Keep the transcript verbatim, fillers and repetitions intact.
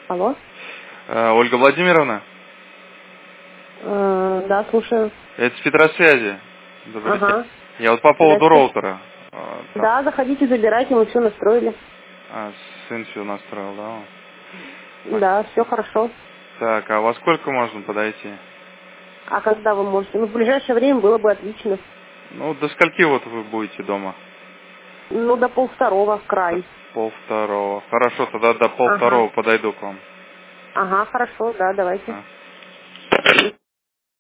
Алло. Э, Ольга Владимировна? Э, да, слушаю. Это с Петросвязи. Добрый день. Ага. Я вот по поводу Здрасте. роутера. Э, там, Да, заходите, забирайте, мы все настроили. а, сын все настроил, да? А, Да, все хорошо. Так, а во сколько можно подойти? А когда вы можете? Ну, в ближайшее время было бы отлично. Ну, до скольки вот вы будете дома? Ну, до полвторого, в До край. полвторого. Хорошо, тогда до полвторого Ага. подойду к вам. Ага, хорошо, да, давайте. А.